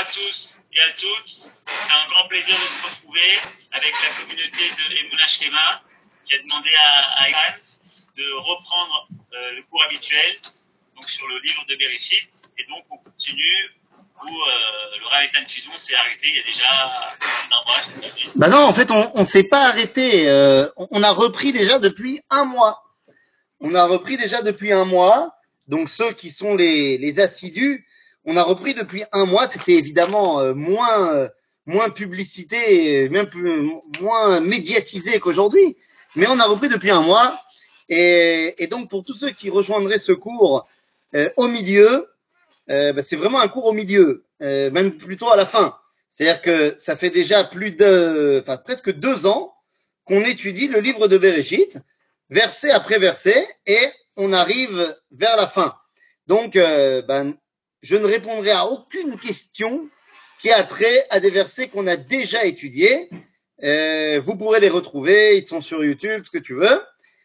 tous et à toutes. C'est un grand plaisir de se retrouver avec la communauté de Emouna Shema qui a demandé à Iran de reprendre le cours habituel donc sur le livre de Bereshit. Et donc on continue où le Rav Eitan Fizon s'est arrêté il y a déjà plus d'un mois. Bah non, en fait, on s'est pas arrêté. On a repris déjà depuis un mois. On a repris déjà depuis un mois. Donc ceux qui sont les assidus, on a repris depuis un mois. C'était évidemment moins publicité, même moins médiatisé qu'aujourd'hui. Mais on a repris depuis un mois. Et donc pour tous ceux qui rejoindraient ce cours au milieu, bah, c'est vraiment un cours au milieu, même plutôt à la fin. C'est-à-dire que ça fait déjà presque 2 ans qu'on étudie le livre de Bereshit, verset après verset, et on arrive vers la fin. Donc, je ne répondrai à aucune question qui a trait à des versets qu'on a déjà étudiés. Vous pourrez les retrouver, ils sont sur YouTube, ce que tu veux.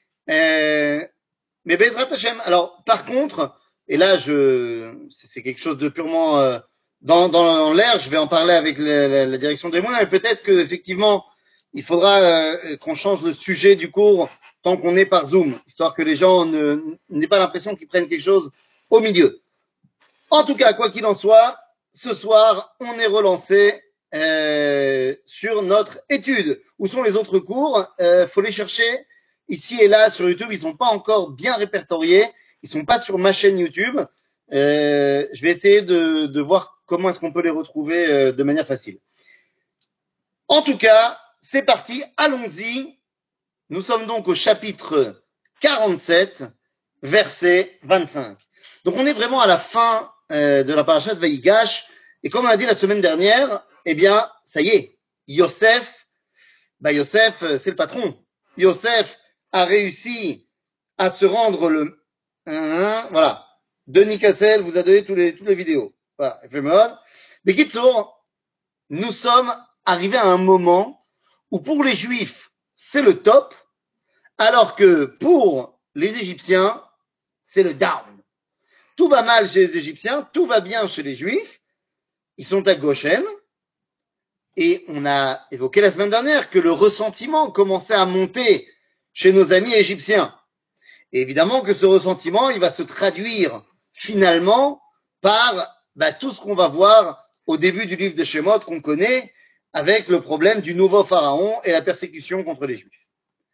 Mais Bezrat Hashem. Alors, par contre, et là, c'est quelque chose de purement dans l'air. Je vais en parler avec la direction des moyens. Mais peut-être que effectivement, il faudra qu'on change le sujet du cours tant qu'on est par Zoom, histoire que les gens n'aient pas l'impression qu'ils prennent quelque chose au milieu. En tout cas, quoi qu'il en soit, ce soir, on est relancé sur notre étude. Où sont les autres cours? Faut les chercher ici et là sur YouTube. Ils sont pas encore bien répertoriés. Ils sont pas sur ma chaîne YouTube. Je vais essayer de voir comment est-ce qu'on peut les retrouver de manière facile. En tout cas, c'est parti. Allons-y. Nous sommes donc au chapitre 47, verset 25. Donc on est vraiment à la fin de la parashat Vayigash. Et comme on a dit la semaine dernière, eh bien, ça y est, Yosef, c'est le patron. Yosef a réussi à se rendre voilà. Denis Cassel vous a donné toutes les vidéos. Voilà, éphémère. Mais Kitsour, nous sommes arrivés à un moment où pour les Juifs, c'est le top, alors que pour les Égyptiens, c'est le down. Tout va mal chez les Égyptiens, tout va bien chez les Juifs. Ils sont à Goshen. Et on a évoqué la semaine dernière que le ressentiment commençait à monter chez nos amis égyptiens. Et évidemment que ce ressentiment, il va se traduire finalement par tout ce qu'on va voir au début du livre de Shemot qu'on connaît avec le problème du nouveau pharaon et la persécution contre les Juifs.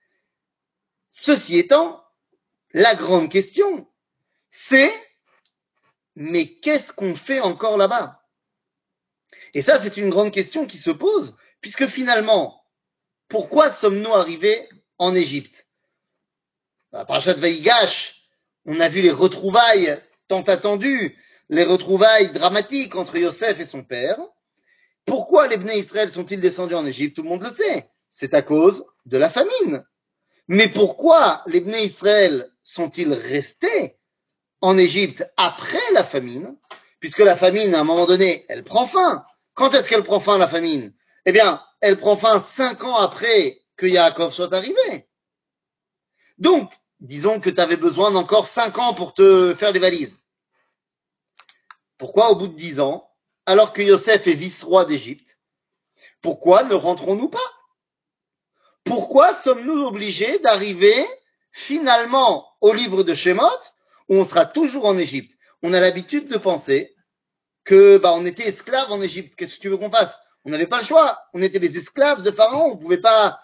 Ceci étant, la grande question, c'est mais qu'est-ce qu'on fait encore là-bas? Et ça, c'est une grande question qui se pose, puisque finalement, pourquoi sommes-nous arrivés en Égypte? À Parashat Vayigash, on a vu les retrouvailles tant attendues, les retrouvailles dramatiques entre Yosef et son père. Pourquoi les Bnei Israël sont-ils descendus en Égypte? Tout le monde le sait. C'est à cause de la famine. Mais pourquoi les Bnei Israël sont-ils restés en Égypte après la famine? Puisque la famine, à un moment donné, elle prend fin. Quand est-ce qu'elle prend fin, la famine? Eh bien, elle prend fin 5 ans après que Yaakov soit arrivé. Donc, disons que tu avais besoin d'encore 5 ans pour te faire les valises. Pourquoi au bout de 10 ans, alors que Yosef est vice-roi d'Égypte, pourquoi ne rentrons-nous pas? Pourquoi sommes-nous obligés d'arriver finalement au livre de Shemot où on sera toujours en Égypte? On a l'habitude de penser que on était esclaves en Égypte. Qu'est-ce que tu veux qu'on fasse? On n'avait pas le choix. On était les esclaves de Pharaon. On pouvait pas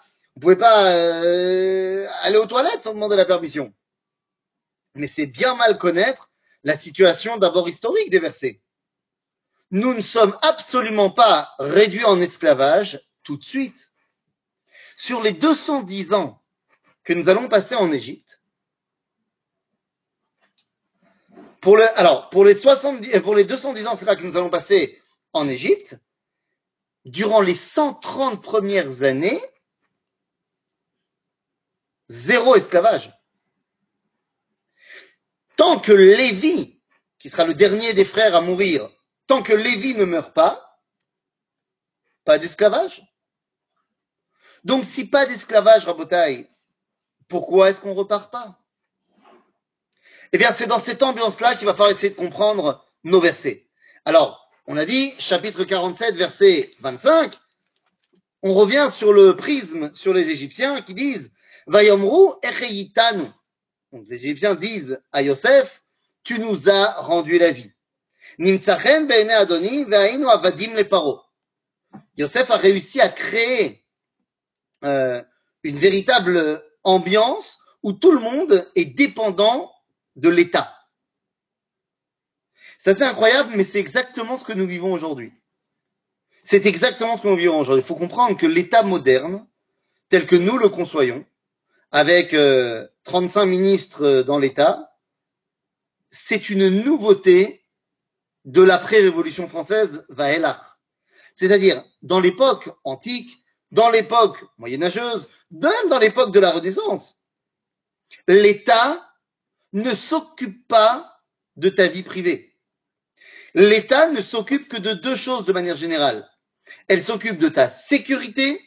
aller aux toilettes sans demander la permission. Mais c'est bien mal connaître la situation d'abord historique des versets. Nous ne sommes absolument pas réduits en esclavage tout de suite. Sur les 210 ans que nous allons passer en Égypte, pour les 210 ans, c'est là que nous allons passer en Égypte, durant les 130 premières années, 0 esclavage. Tant que Lévi, qui sera le dernier des frères à mourir, tant que Lévi ne meurt pas d'esclavage. Donc, si pas d'esclavage, Rabotaï, pourquoi est-ce qu'on repart pas? Eh bien, c'est dans cette ambiance-là qu'il va falloir essayer de comprendre nos versets. Alors, On a dit, chapitre 47, verset 25, on revient sur le prisme sur les Égyptiens qui disent Vayomru echeyitanu. Donc les Égyptiens disent à Yosef, tu nous as rendu la vie. Nimtzachen be'ene Adoni ve'ainu avadim le paro. Yosef a réussi à créer une véritable ambiance où tout le monde est dépendant de l'État. C'est assez incroyable, mais c'est exactement ce que nous vivons aujourd'hui. C'est exactement ce que nous vivons aujourd'hui. Il faut comprendre que l'État moderne, tel que nous le conçoyons, avec 35 ministres dans l'État, c'est une nouveauté de l'après-révolution française Vahelach. C'est-à-dire, dans l'époque antique, dans l'époque moyenâgeuse, même dans l'époque de la Renaissance, l'État ne s'occupe pas de ta vie privée. L'État ne s'occupe que de deux choses de manière générale. Elle s'occupe de ta sécurité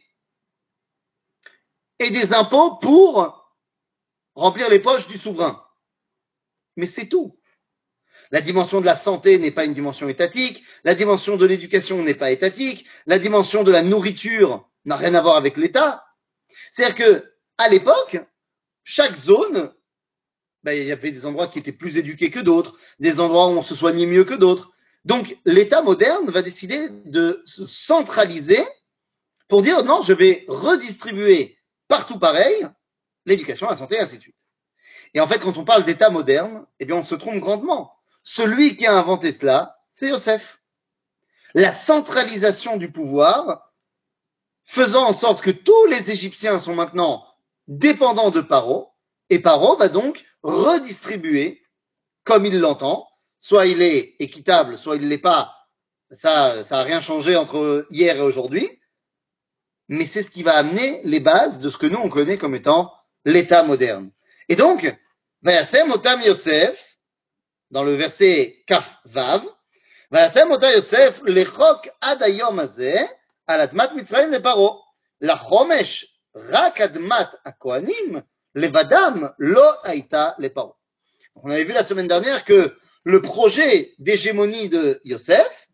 et des impôts pour remplir les poches du souverain. Mais c'est tout. La dimension de la santé n'est pas une dimension étatique, la dimension de l'éducation n'est pas étatique, la dimension de la nourriture n'a rien à voir avec l'État. C'est-à-dire que, à l'époque, chaque zone, il y avait des endroits qui étaient plus éduqués que d'autres, des endroits où on se soignait mieux que d'autres. Donc, l'État moderne va décider de se centraliser pour dire non, je vais redistribuer partout pareil l'éducation, la santé, et ainsi de suite. Et en fait, quand on parle d'État moderne, eh bien, on se trompe grandement. Celui qui a inventé cela, c'est Yosef. La centralisation du pouvoir, faisant en sorte que tous les Égyptiens sont maintenant dépendants de Paro, et Paro va donc redistribuer comme il l'entend, soit il est équitable, soit il ne l'est pas, ça n'a rien changé entre hier et aujourd'hui, mais c'est ce qui va amener les bases de ce que nous on connaît comme étant l'État moderne. Et donc, Vayasem Otam Yosef, dans le verset Kaf Vav, Vayasem Otam Yosef, lechok ad hayom hazeh, al admat Mitzrayim leparo, lachomesh rak admat hakohanim, levadam lo haïta leparo. On avait vu la semaine dernière que le projet d'hégémonie de Yosef,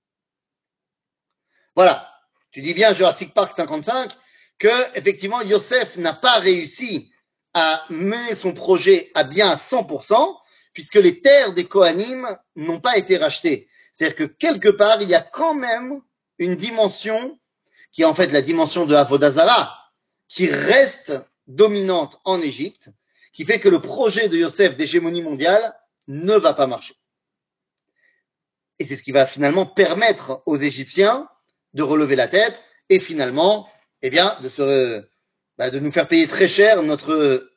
voilà, tu dis bien Jurassic Park 55, que effectivement Yosef n'a pas réussi à mener son projet à bien à 100%, puisque les terres des Kohanim n'ont pas été rachetées. C'est-à-dire que quelque part, il y a quand même une dimension qui est en fait la dimension de Avodah Zarah, qui reste dominante en Égypte, qui fait que le projet de Yosef d'hégémonie mondiale ne va pas marcher. Et c'est ce qui va finalement permettre aux Égyptiens de relever la tête et finalement, eh bien, de nous faire payer très cher le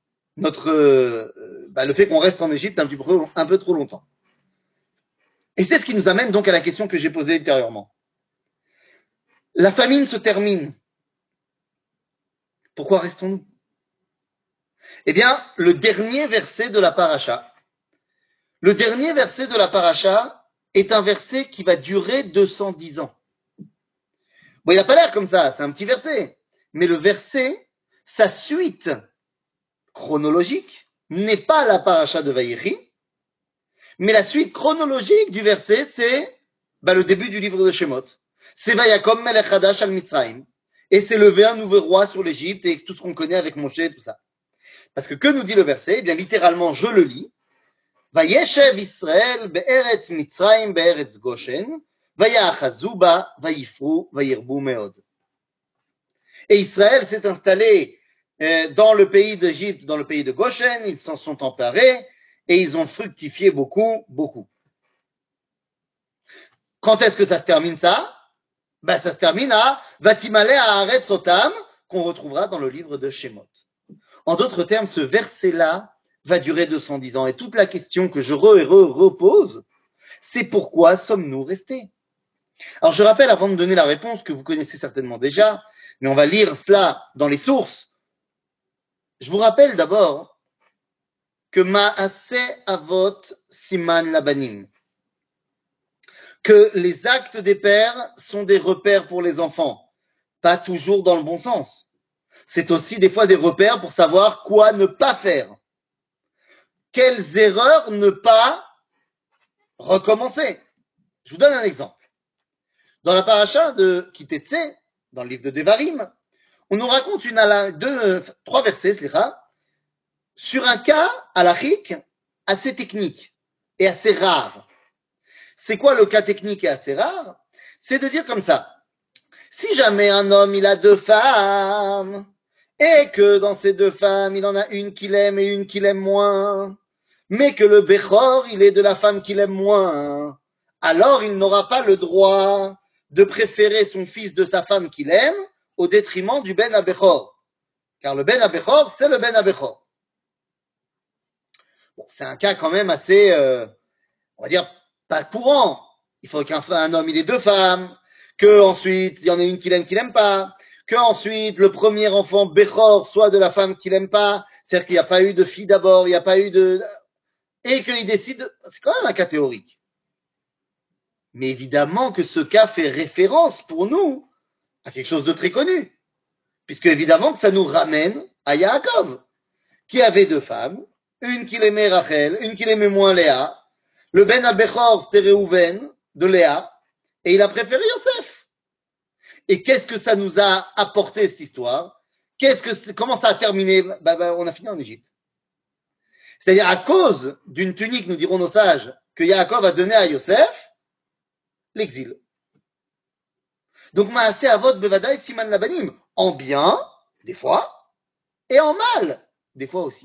fait qu'on reste en Égypte un peu trop longtemps. Et c'est ce qui nous amène donc à la question que j'ai posée ultérieurement. La famine se termine. Pourquoi restons-nous? Eh bien, le dernier verset de la paracha. Le dernier verset de la paracha est un verset qui va durer 210 ans. Bon, il n'a pas l'air comme ça, c'est un petit verset. Mais le verset, sa suite chronologique, n'est pas la paracha de Vaïri, mais la suite chronologique du verset, c'est le début du livre de Shemot. C'est Vayakom Melech Hadash al Mitzrayim. Et c'est levé un nouveau roi sur l'Égypte et tout ce qu'on connaît avec Moshe et tout ça. Parce que nous dit le verset? Eh bien, littéralement, je le lis. Vayeshev Israël be'eretz Mitzrayim be'eretz Goshen, vayachazu ba, vayifru, vayirbu meod. Et Israël s'est installé dans le pays d'Égypte, dans le pays de Goshen, ils s'en sont emparés et ils ont fructifié beaucoup, beaucoup. Quand est-ce que ça se termine ça? Ça se termine à Vatimale Haaretz Otam, qu'on retrouvera dans le livre de Shemot. En d'autres termes, ce verset-là va durer 210 ans. Et toute la question que je repose, c'est pourquoi sommes-nous restés? Alors je rappelle, avant de donner la réponse, que vous connaissez certainement déjà, mais on va lire cela dans les sources. Je vous rappelle d'abord que Ma'aseh Avot Siman Labanim, que les actes des pères sont des repères pour les enfants, pas toujours dans le bon sens. C'est aussi des fois des repères pour savoir quoi ne pas faire. Quelles erreurs ne pas recommencer. Je vous donne un exemple. Dans la paracha de Kitetse, dans le livre de Devarim, on nous raconte trois versets, sur un cas halachique assez technique et assez rare. C'est quoi le cas technique et assez rare? C'est de dire comme ça. Si jamais un homme, il a deux femmes, et que dans ces deux femmes, il en a une qu'il aime et une qu'il aime moins, mais que le Bechor, il est de la femme qu'il aime moins, alors il n'aura pas le droit de préférer son fils de sa femme qu'il aime au détriment du Ben Abechor. Car le Ben Abechor, c'est le Ben Abechor. Bon, c'est un cas quand même assez, on va dire, pas courant. Il faut qu'un homme, il ait deux femmes, que ensuite, il y en ait une qu'il aime pas, que ensuite, le premier enfant, Bechor, soit de la femme qu'il aime pas, c'est-à-dire qu'il n'y a pas eu de fille d'abord, il n'y a pas eu de, et qu'il décide, c'est quand même un cas théorique. Mais évidemment que ce cas fait référence pour nous à quelque chose de très connu. Puisque évidemment que ça nous ramène à Yaakov, qui avait deux femmes, une qu'il aimait Rachel, une qu'il aimait moins Léa. Le Ben Abechor, c'était Réhouven, de Léa, et il a préféré Yosef. Et qu'est-ce que ça nous a apporté, cette histoire? Comment ça a terminé? On a fini en Égypte. C'est-à-dire, à cause d'une tunique, nous diront nos sages, que Yaakov a donnée à Yosef, l'exil. Donc, Maaseh Avot Bevadaï Siman Labanim, en bien, des fois, et en mal, des fois aussi.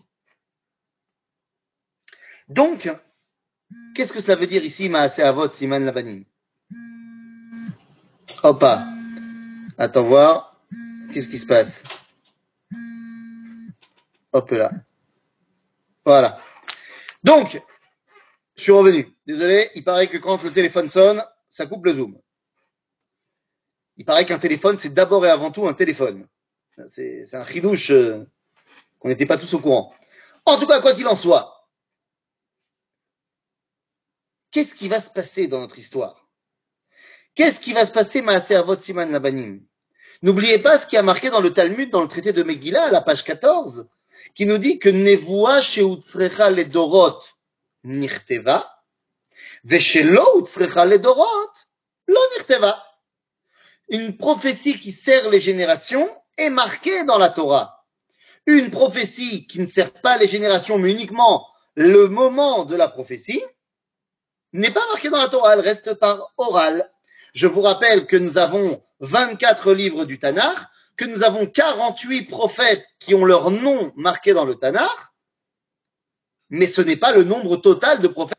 Donc, qu'est-ce que cela veut dire ici, Maaseh Avot Siman Labanim? Hop, attends voir, qu'est-ce qui se passe? Hop là. Voilà. Donc, je suis revenu. Désolé, il paraît que quand le téléphone sonne, ça coupe le zoom. Il paraît qu'un téléphone, c'est d'abord et avant tout un téléphone. C'est un chidouche qu'on n'était pas tous au courant. En tout cas, quoi qu'il en soit, qu'est-ce qui va se passer dans notre histoire? Qu'est-ce qui va se passer, Maaseh Avot Siman Labanim? N'oubliez pas ce qui a marqué dans le Talmud, dans le traité de Megillah, à la page 14, qui nous dit que Nevoa sheutzrecha ledorot nirteva, veshelo utzrecha ledorot lo nirteva. Une prophétie qui sert les générations est marquée dans la Torah. Une prophétie qui ne sert pas les générations, mais uniquement le moment de la prophétie, n'est pas marquée dans la Torah, elle reste par oral. Je vous rappelle que nous avons 24 livres du Tanakh, que nous avons 48 prophètes qui ont leur nom marqué dans le Tanakh, mais ce n'est pas le nombre total de prophètes